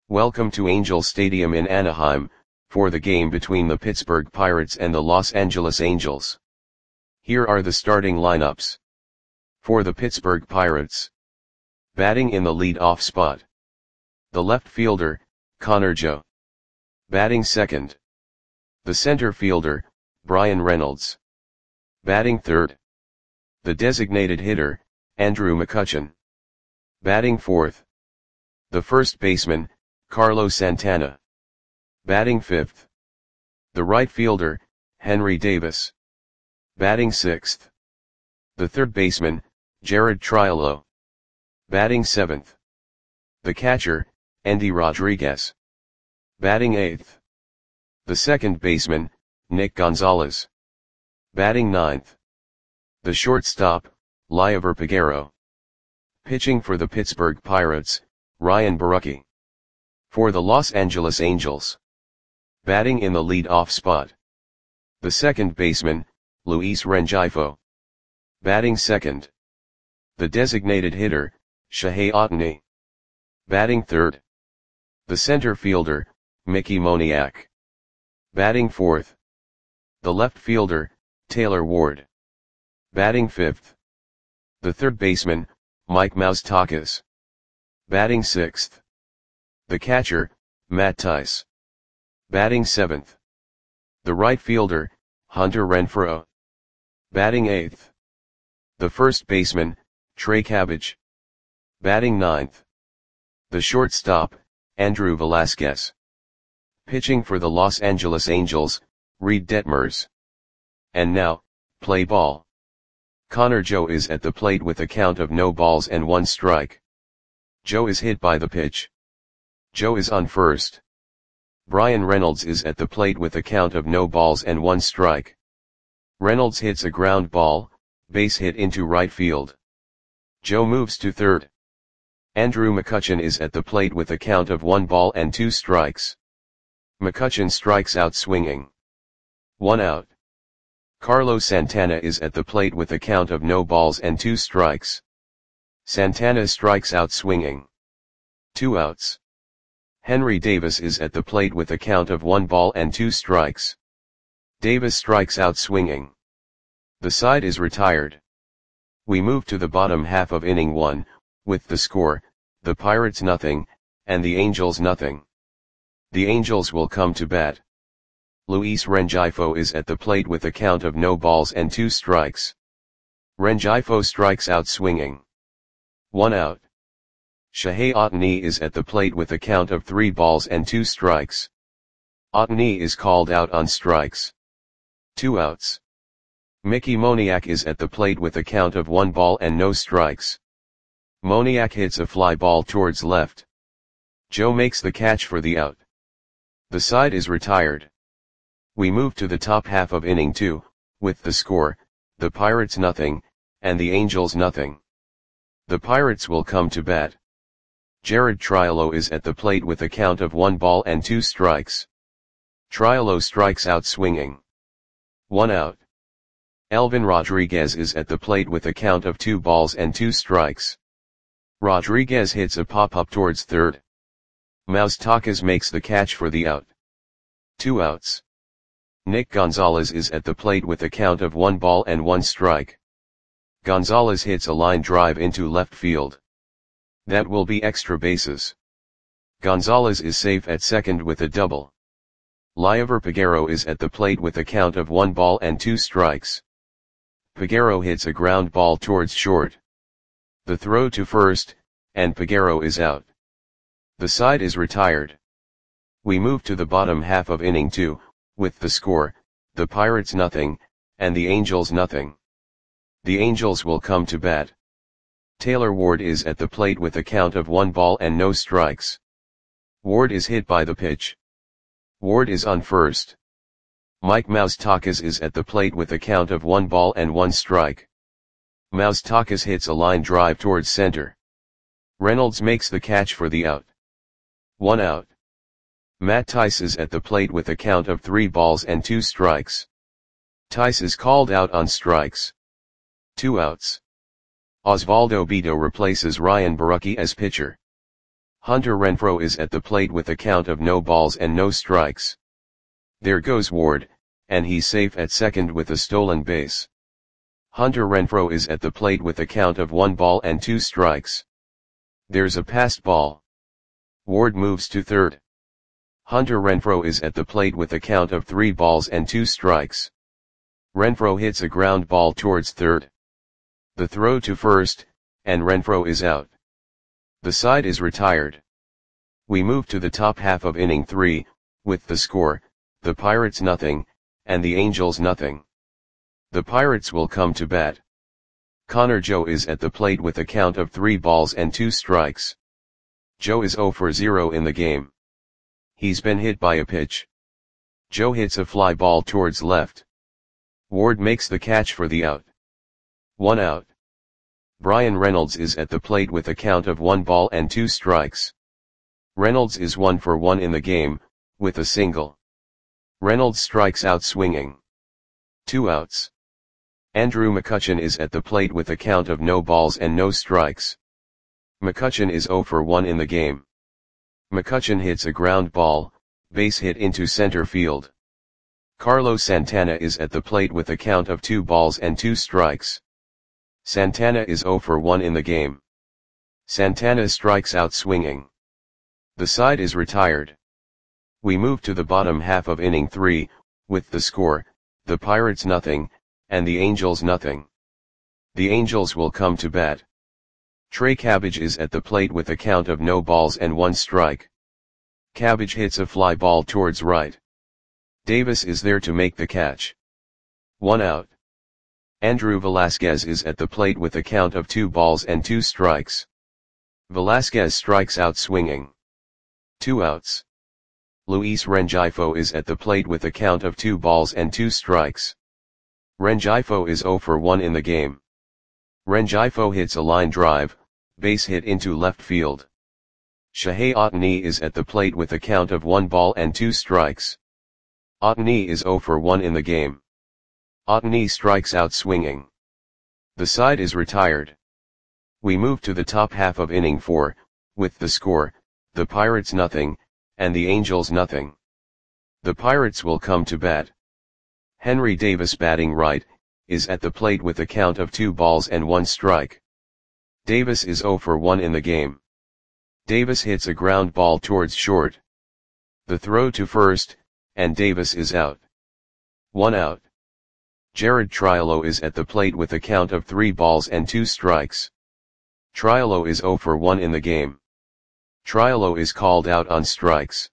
Welcome to Angel Stadium in Anaheim, for the game between the Pittsburgh Pirates and the Los Angeles Angels. Here are the starting lineups. For the Pittsburgh Pirates. Batting in the lead-off spot. The left fielder, Connor Joe. Batting second. The center fielder, Bryan Reynolds. Batting third. The designated hitter, Andrew McCutchen. Batting fourth. The first baseman, Carlos Santana. Batting fifth. The right fielder, Henry Davis. Batting sixth. The third baseman, Jared Triolo. Batting seventh. The catcher, Endy Rodriguez. Batting eighth. The second baseman, Nick Gonzalez. Batting ninth. The shortstop, Liover Peguero. Pitching for the Pittsburgh Pirates, Ryan Borucki. For the Los Angeles Angels. Batting in the lead-off spot. The second baseman, Luis Rengifo. Batting second. The designated hitter, Shohei Ohtani. Batting third. The center fielder, Mickey Moniak. Batting fourth. The left fielder, Taylor Ward. Batting fifth. The third baseman, Mike Moustakas. Batting sixth. The catcher, Matt Thaiss. Batting seventh. The right fielder, Hunter Renfroe. Batting eighth. The first baseman, Trey Cabbage. Batting ninth. The shortstop, Andrew Velazquez. Pitching for the Los Angeles Angels, Reed Detmers. And now, play ball. Connor Joe is at the plate with a count of no balls and one strike. Joe is hit by the pitch. Joe is on first. Bryan Reynolds is at the plate with a count of no balls and one strike. Reynolds hits a ground ball, base hit into right field. Joe moves to third. Andrew McCutchen is at the plate with a count of 1 ball and 2 strikes. McCutchen strikes out swinging. 1 out. Carlos Santana is at the plate with a count of no balls and 2 strikes. Santana strikes out swinging. 2 outs. Henry Davis is at the plate with a count of 1 ball and 2 strikes. Davis strikes out swinging. The side is retired. We move to the bottom half of inning 1, with the score, the Pirates nothing, and the Angels nothing. The Angels will come to bat. Luis Rengifo is at the plate with a count of no balls and 2 strikes. Rengifo strikes out swinging. 1 out. Shohei Ohtani is at the plate with a count of 3 balls and 2 strikes. Ohtani is called out on strikes. 2 outs. Mickey Moniak is at the plate with a count of 1 ball and no strikes. Moniak hits a fly ball towards left. Joe makes the catch for the out. The side is retired. We move to the top half of inning 2, with the score, the Pirates nothing, and the Angels nothing. The Pirates will come to bat. Jared Triolo is at the plate with a count of 1 ball and 2 strikes. Triolo strikes out swinging. 1 out. Elvin Rodriguez is at the plate with a count of 2 balls and 2 strikes. Rodriguez hits a pop-up towards third. Moustakas makes the catch for the out. 2 outs. Nick Gonzalez is at the plate with a count of 1 ball and 1 strike. Gonzalez hits a line drive into left field. That will be extra bases. Gonzalez is safe at second with a double. Liover Peguero is at the plate with a count of 1 ball and 2 strikes. Peguero hits a ground ball towards short. The throw to first, and Peguero is out. The side is retired. We move to the bottom half of inning 2, with the score, the Pirates nothing, and the Angels nothing. The Angels will come to bat. Taylor Ward is at the plate with a count of 1 ball and no strikes. Ward is hit by the pitch. Ward is on first. Mike Moustakas is at the plate with a count of 1 ball and 1 strike. Moustakas hits a line drive towards center. Reynolds makes the catch for the out. 1 out. Matt Thaiss is at the plate with a count of 3 balls and 2 strikes. Thaiss is called out on strikes. 2 outs. Osvaldo Bido replaces Ryan Borucki as pitcher. Hunter Renfroe is at the plate with a count of no balls and no strikes. There goes Ward, and he's safe at second with a stolen base. Hunter Renfroe is at the plate with a count of 1 ball and 2 strikes. There's a passed ball. Ward moves to third. Hunter Renfroe is at the plate with a count of 3 balls and 2 strikes. Renfroe hits a ground ball towards third. The throw to first, and Renfroe is out. The side is retired. We move to the top half of inning 3, with the score, the Pirates nothing, and the Angels nothing. The Pirates will come to bat. Connor Joe is at the plate with a count of 3 balls and 2 strikes. Joe is 0 for 0 in the game. He's been hit by a pitch. Joe hits a fly ball towards left. Ward makes the catch for the out. 1 out. Bryan Reynolds is at the plate with a count of 1 ball and 2 strikes. Reynolds is 1 for 1 in the game, with a single. Reynolds strikes out swinging. 2 outs. Andrew McCutchen is at the plate with a count of no balls and no strikes. McCutchen is 0 for 1 in the game. McCutchen hits a ground ball, base hit into center field. Carlos Santana is at the plate with a count of 2 balls and 2 strikes. Santana is 0 for 1 in the game. Santana strikes out swinging. The side is retired. We move to the bottom half of inning 3, with the score, the Pirates nothing, and the Angels nothing. The Angels will come to bat. Trey Cabbage is at the plate with a count of no balls and 1 strike. Cabbage hits a fly ball towards right. Davis is there to make the catch. 1 out. Andrew Velasquez is at the plate with a count of 2 balls and 2 strikes. Velasquez strikes out swinging. 2 outs. Luis Rengifo is at the plate with a count of 2 balls and 2 strikes. Rengifo is 0 for 1 in the game. Rengifo hits a line drive, base hit into left field. Shohei Ohtani is at the plate with a count of 1 ball and 2 strikes. Ohtani is 0 for 1 in the game. Ohtani strikes out swinging. The side is retired. We move to the top half of inning 4, with the score, the Pirates nothing, and the Angels nothing. The Pirates will come to bat. Henry Davis batting right, is at the plate with a count of 2 balls and 1 strike. Davis is 0 for 1 in the game. Davis hits a ground ball towards short. The throw to first, and Davis is out. 1 out. Jared Triolo is at the plate with a count of 3 balls and 2 strikes. Triolo is 0 for 1 in the game. Triolo is called out on strikes.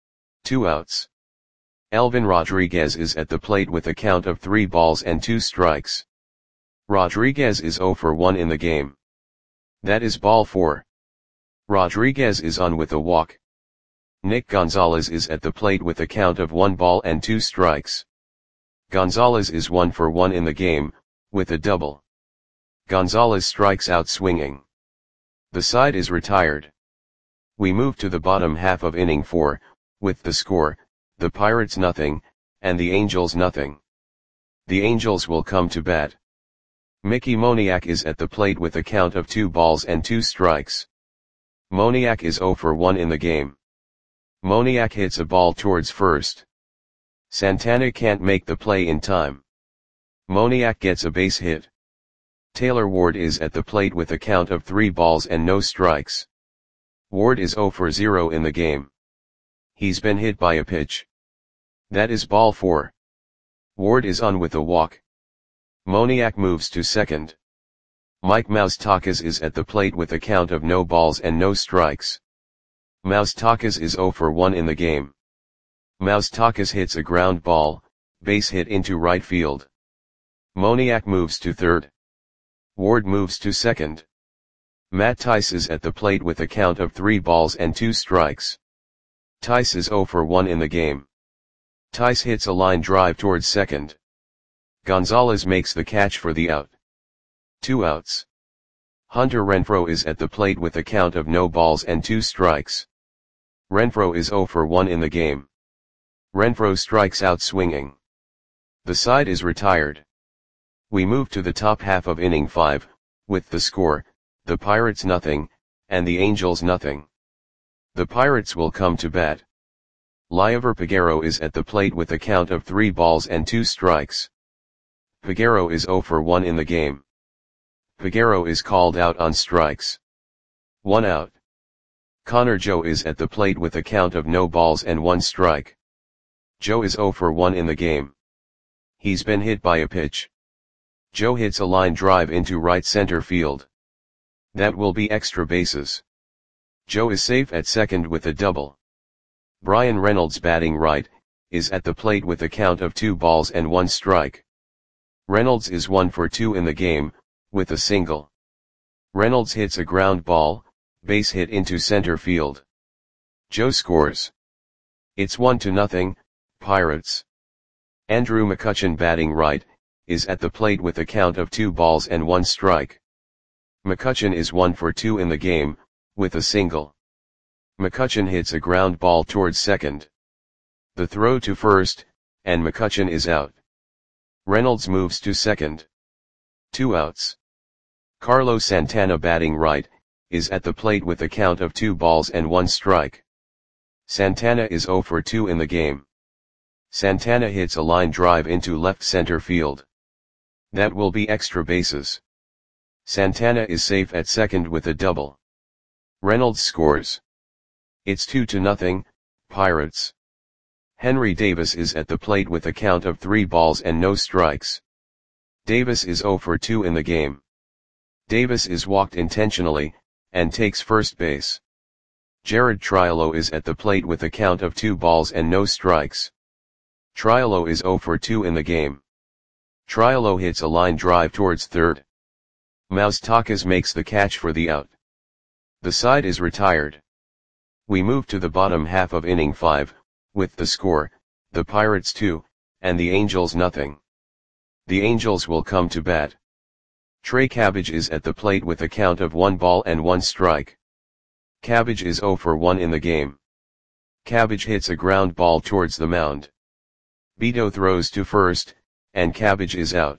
2 outs. Elvin Rodriguez is at the plate with a count of 3 balls and 2 strikes. Rodriguez is 0 for 1 in the game. That is ball 4. Rodriguez is on with a walk. Nick Gonzalez is at the plate with a count of 1 ball and 2 strikes. Gonzalez is 1 for 1 in the game, with a double. Gonzalez strikes out swinging. The side is retired. We move to the bottom half of inning 4, with the score, the Pirates nothing, and the Angels nothing. The Angels will come to bat. Mickey Moniak is at the plate with a count of 2 balls and 2 strikes. Moniak is 0 for 1 in the game. Moniak hits a ball towards first. Santana can't make the play in time. Moniak gets a base hit. Taylor Ward is at the plate with a count of 3 balls and no strikes. Ward is 0 for 0 in the game. He's been hit by a pitch. That is ball 4. Ward is on with a walk. Moniak moves to second. Mike Moustakas is at the plate with a count of no balls and no strikes. Moustakas is 0 for 1 in the game. Moustakas hits a ground ball, base hit into right field. Moniak moves to third. Ward moves to second. Matt Tice is at the plate with a count of 3 balls and 2 strikes. Tice is 0 for 1 in the game. Tice hits a line drive towards second. Gonzalez makes the catch for the out. 2 outs. Hunter Renfroe is at the plate with a count of no balls and 2 strikes. Renfroe is 0 for 1 in the game. Renfroe strikes out swinging. The side is retired. We move to the top half of inning 5, with the score, the Pirates nothing, and the Angels nothing. The Pirates will come to bat. Liover Peguero is at the plate with a count of 3 balls and 2 strikes. Peguero is 0 for 1 in the game. Peguero is called out on strikes. 1 out. Connor Joe is at the plate with a count of no balls and 1 strike. Joe is 0 for 1 in the game. He's been hit by a pitch. Joe hits a line drive into right center field. That will be extra bases. Joe is safe at second with a double. Bryan Reynolds, batting right, is at the plate with a count of 2 balls and 1 strike. Reynolds is 1 for 2 in the game, with a single. Reynolds hits a ground ball, base hit into center field. Joe scores. It's 1-0, Pirates. Andrew McCutchen, batting right, is at the plate with a count of 2 balls and 1 strike. McCutchen is 1 for 2 in the game, with a single. McCutchen hits a ground ball towards second. The throw to first, and McCutchen is out. Reynolds moves to second. 2 outs. Carlos Santana, batting right, is at the plate with a count of 2 balls and 1 strike. Santana is 0 for 2 in the game. Santana hits a line drive into left center field. That will be extra bases. Santana is safe at second with a double. Reynolds scores. It's 2-0, Pirates. Henry Davis is at the plate with a count of 3 balls and no strikes. Davis is 0 for 2 in the game. Davis is walked intentionally, and takes first base. Jared Triolo is at the plate with a count of 2 balls and no strikes. Triolo is 0 for 2 in the game. Triolo hits a line drive towards third. Moustakas makes the catch for the out. The side is retired. We move to the bottom half of inning 5, with the score, the Pirates 2, and the Angels nothing. The Angels will come to bat. Trey Cabbage is at the plate with a count of 1 ball and 1 strike. Cabbage is 0 for 1 in the game. Cabbage hits a ground ball towards the mound. Beto throws to first, and Cabbage is out.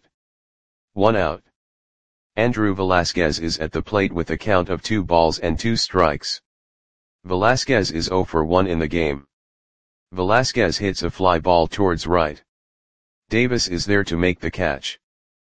1 out. Andrew Velasquez is at the plate with a count of 2 balls and 2 strikes. Velasquez is 0 for 1 in the game. Velasquez hits a fly ball towards right. Davis is there to make the catch.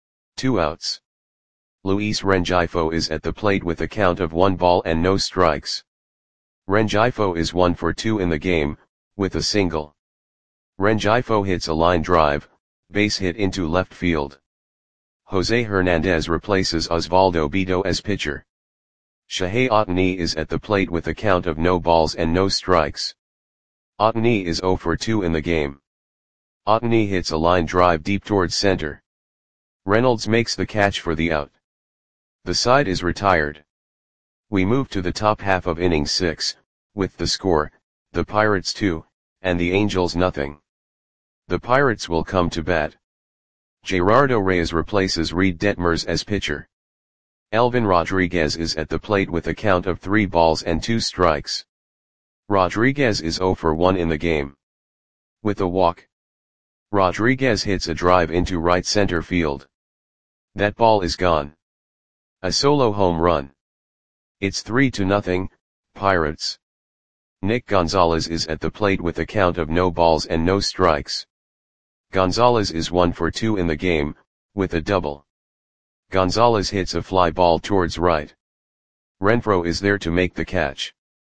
2 outs. Luis Rengifo is at the plate with a count of 1 ball and no strikes. Rengifo is 1 for 2 in the game, with a single. Rengifo hits a line drive, base hit into left field. Jose Hernandez replaces Osvaldo Beto as pitcher. Shohei Ohtani is at the plate with a count of no balls and no strikes. Ohtani is 0 for 2 in the game. Ohtani hits a line drive deep towards center. Reynolds makes the catch for the out. The side is retired. We move to the top half of inning 6, with the score, the Pirates 2, and the Angels nothing. The Pirates will come to bat. Gerardo Reyes replaces Reed Detmers as pitcher. Elvin Rodriguez is at the plate with a count of 3 balls and 2 strikes. Rodriguez is 0 for 1 in the game. With a walk. Rodriguez hits a drive into right center field. That ball is gone. A solo home run. It's 3-0, Pirates. Nick Gonzalez is at the plate with a count of no balls and no strikes. Gonzalez is 1 for 2 in the game, with a double. Gonzalez hits a fly ball towards right. Renfroe is there to make the catch.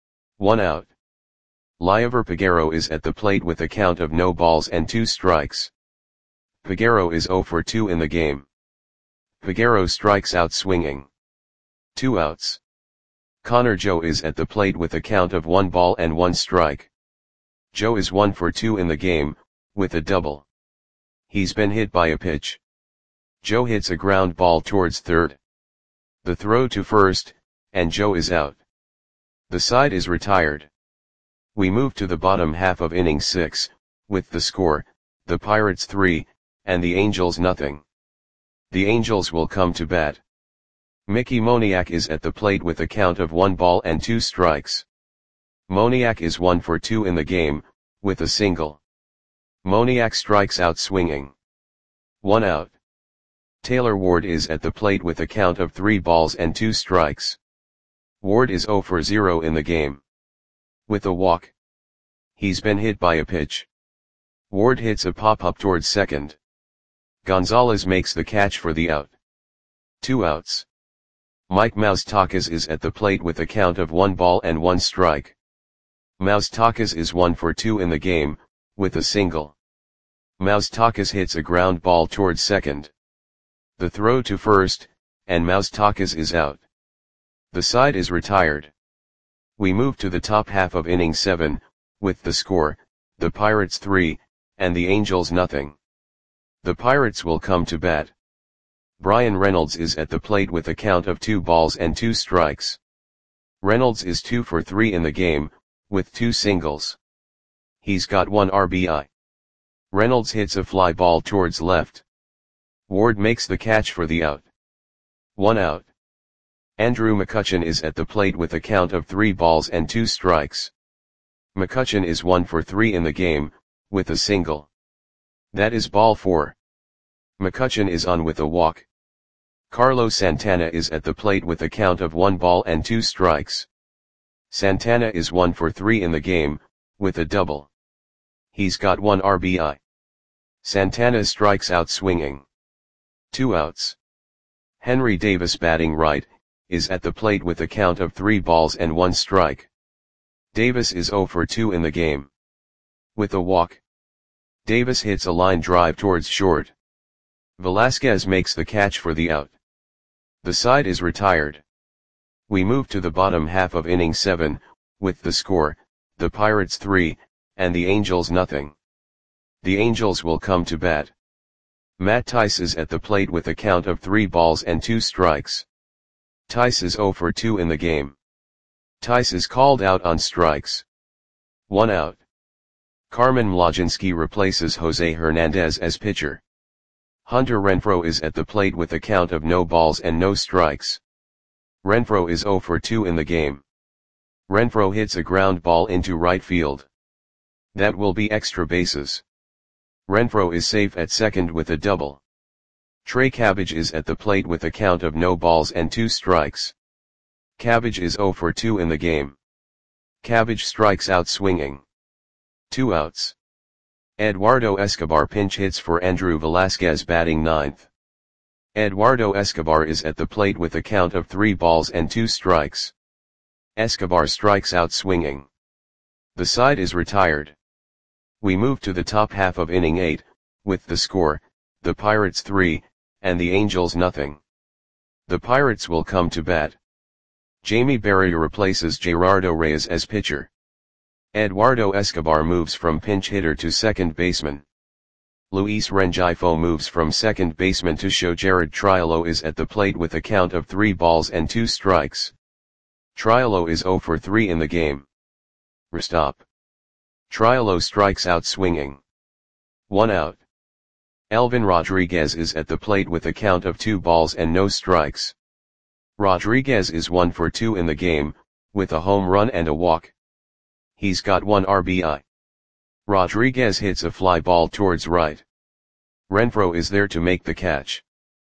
1 out. Liover Peguero is at the plate with a count of no balls and 2 strikes. Peguero is 0 for 2 in the game. Peguero strikes out swinging. 2 outs. Connor Joe is at the plate with a count of 1 ball and 1 strike. Joe is 1 for 2 in the game, with a double. He's been hit by a pitch. Joe hits a ground ball towards third. The throw to first, and Joe is out. The side is retired. We move to the bottom half of inning 6, with the score, the Pirates 3, and the Angels nothing. The Angels will come to bat. Mickey Moniak is at the plate with a count of 1 ball and 2 strikes. Moniak is 1 for 2 in the game, with a single. Moniak strikes out swinging. 1 out. Taylor Ward is at the plate with a count of 3 balls and 2 strikes. Ward is 0 for 0 in the game. With a walk. He's been hit by a pitch. Ward hits a pop-up towards second. Gonzalez makes the catch for the out. 2 outs. Mike Moustakas is at the plate with a count of 1 ball and 1 strike. Moustakas is 1 for 2 in the game, with a single. Moustakas hits a ground ball towards second. The throw to first, and Moustakas is out. The side is retired. We move to the top half of inning 7, with the score, the Pirates 3, and the Angels nothing. The Pirates will come to bat. Bryan Reynolds is at the plate with a count of 2 balls and 2 strikes. Reynolds is 2 for 3 in the game, with 2 singles. He's got 1 RBI. Reynolds hits a fly ball towards left. Ward makes the catch for the out. 1 out. Andrew McCutchen is at the plate with a count of 3 balls and 2 strikes. McCutchen is 1 for 3 in the game, with a single. That is ball 4. McCutchen is on with a walk. Carlos Santana is at the plate with a count of 1 ball and 2 strikes. Santana is 1 for 3 in the game, with a double. He's got 1 RBI. Santana strikes out swinging. 2 outs. Henry Davis batting right, is at the plate with a count of 3 balls and 1 strike. Davis is 0 for 2 in the game. With a walk. Davis hits a line drive towards short. Velasquez makes the catch for the out. The side is retired. We move to the bottom half of inning 7, with the score, the Pirates 3, and the Angels nothing. The Angels will come to bat. Matt Tice is at the plate with a count of 3 balls and 2 strikes. Tice is 0 for 2 in the game. Tice is called out on strikes. 1 out. Carmen Mlodzinski replaces Jose Hernandez as pitcher. Hunter Renfroe is at the plate with a count of no balls and no strikes. Renfroe is 0 for 2 in the game. Renfroe hits a ground ball into right field. That will be extra bases. Renfroe is safe at second with a double. Trey Cabbage is at the plate with a count of no balls and 2 strikes. Cabbage is 0 for 2 in the game. Cabbage strikes out swinging. 2 outs. Eduardo Escobar pinch hits for Andrew Velasquez batting ninth. Eduardo Escobar is at the plate with a count of 3 balls and 2 strikes. Escobar strikes out swinging. The side is retired. We move to the top half of inning 8, with the score, the Pirates 3, and the Angels nothing. The Pirates will come to bat. Jamie Berrier replaces Gerardo Reyes as pitcher. Eduardo Escobar moves from pinch hitter to second baseman. Luis Rengifo moves from second baseman to show Jared Triolo is at the plate with a count of 3 balls and 2 strikes. Triolo is 0 for 3 in the game. Restop. Triolo strikes out swinging. 1 out. Elvin Rodriguez is at the plate with a count of 2 balls and no strikes. Rodriguez is 1 for 2 in the game, with a home run and a walk. He's got 1 RBI. Rodriguez hits a fly ball towards right. Renfroe is there to make the catch.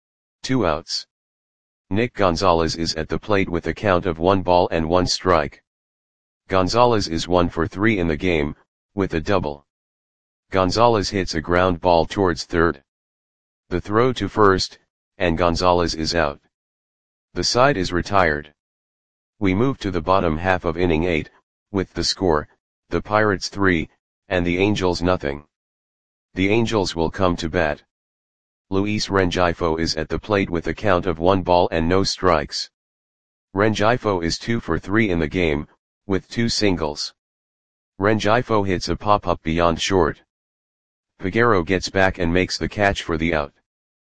2 outs. Nick Gonzalez is at the plate with a count of 1 ball and 1 strike. Gonzalez is 1 for 3 in the game, with a double. Gonzalez hits a ground ball towards third. The throw to first, and Gonzalez is out. The side is retired. We move to the bottom half of inning 8, with the score, the Pirates 3, and the Angels nothing. The Angels will come to bat. Luis Rengifo is at the plate with a count of 1 ball and no strikes. Rengifo is 2 for 3 in the game, with 2 singles. Rengifo hits a pop-up beyond short. Peguero gets back and makes the catch for the out.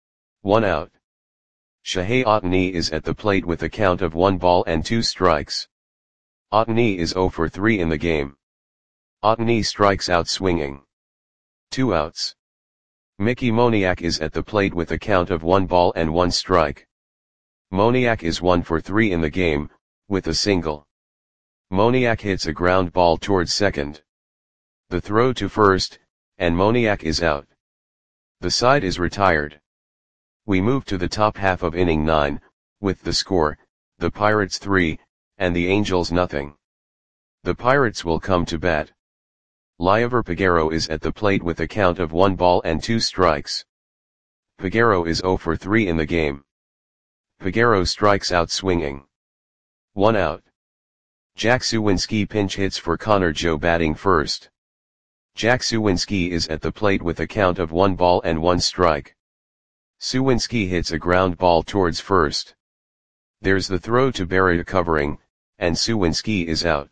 1 out. Shohei Ohtani is at the plate with a count of 1 ball and 2 strikes. Ohtani is 0 for 3 in the game. Ohtani strikes out swinging. 2 outs. Mickey Moniak is at the plate with a count of 1 ball and 1 strike. Moniak is 1 for 3 in the game, with a single. Moniak hits a ground ball towards second. The throw to first, and Moniak is out. The side is retired. We move to the top half of inning 9, with the score, the Pirates 3, and the Angels nothing. The Pirates will come to bat. Liover Peguero is at the plate with a count of 1 ball and 2 strikes. Peguero is 0 for 3 in the game. Peguero strikes out swinging. 1 out. Jack Suwinski pinch hits for Connor Joe batting first. Jack Suwinski is at the plate with a count of 1 ball and 1 strike. Suwinski hits a ground ball towards first. There's the throw to Barria covering, and Suwinski is out.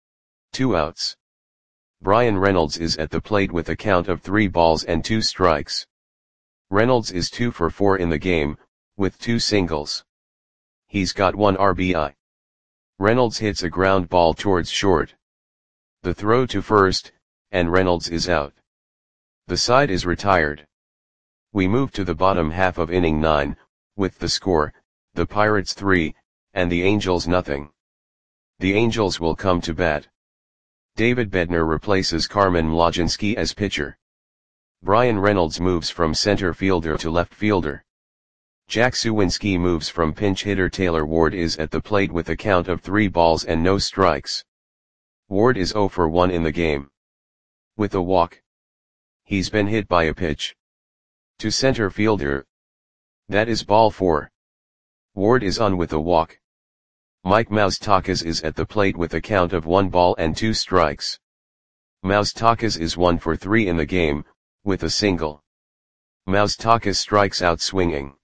2 outs. Bryan Reynolds is at the plate with a count of 3 balls and 2 strikes. Reynolds is 2 for 4 in the game, with 2 singles. He's got 1 RBI. Reynolds hits a ground ball towards short. The throw to first, and Reynolds is out. The side is retired. We move to the bottom half of inning 9, with the score, the Pirates 3, and the Angels nothing. The Angels will come to bat. David Bednar replaces Carmen Mlodzinski as pitcher. Bryan Reynolds moves from center fielder to left fielder. Jack Suwinski moves from pinch hitter. Taylor Ward is at the plate with a count of 3 balls and no strikes. Ward is 0 for 1 in the game. With a walk. He's been hit by a pitch. To center fielder. That is ball 4. Ward is on with a walk. Mike Moustakas is at the plate with a count of 1 ball and 2 strikes. Moustakas is 1 for 3 in the game, with a single. Moustakas strikes out swinging.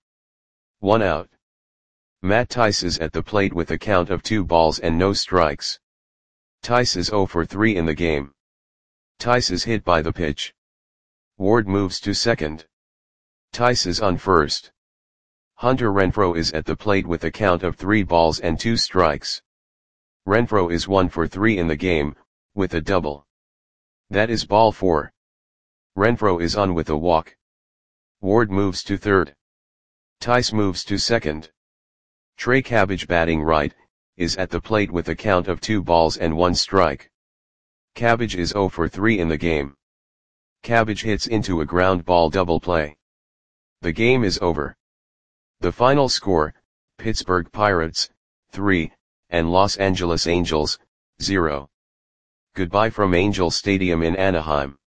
1 out. Matt Thaiss is at the plate with a count of 2 balls and no strikes. Thaiss is 0 for 3 in the game. Thaiss is hit by the pitch. Ward moves to second. Thaiss is on first. Hunter Renfroe is at the plate with a count of 3 balls and 2 strikes. Renfroe is 1 for 3 in the game, with a double. That is ball 4. Renfroe is on with a walk. Ward moves to third. Thaiss moves to second. Trey Cabbage batting right, is at the plate with a count of 2 balls and 1 strike. Cabbage is 0 for 3 in the game. Cabbage hits into a ground ball double play. The game is over. The final score, Pittsburgh Pirates, 3, and Los Angeles Angels, 0. Goodbye from Angel Stadium in Anaheim.